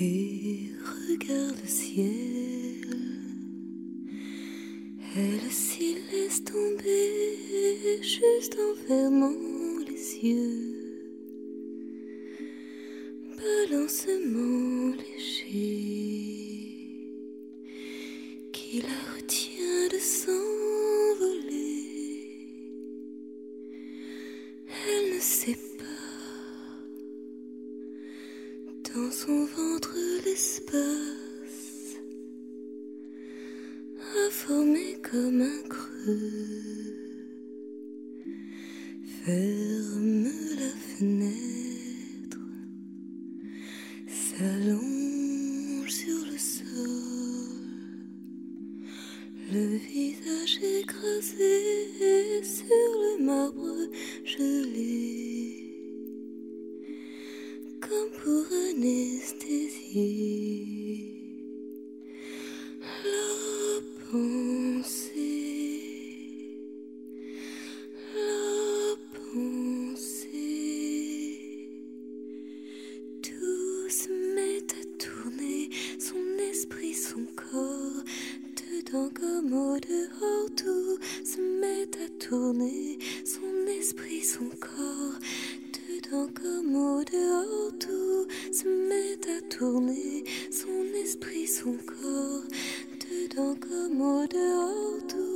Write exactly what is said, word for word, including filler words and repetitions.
et regarde le ciel. Elle s'y laisse tomber juste en fermant les yeux. Balancement léger qui la retient de s'envoler. Elle ne sait pas, dans son ventre l'espace a formé comme un creux. Ferme la fenêtre, s'allonge sur le sol, le visage écrasé sur le marbre gelé, comme pour anesthésier la pensée, la pensée. Tout se met à tourner, son esprit, son corps, dedans comme au dehors. Tout se met à tourner, son esprit, son corps, dedans comme au dehors. Tout se met à tourner, son esprit, son corps, dedans comme au dehors. Tout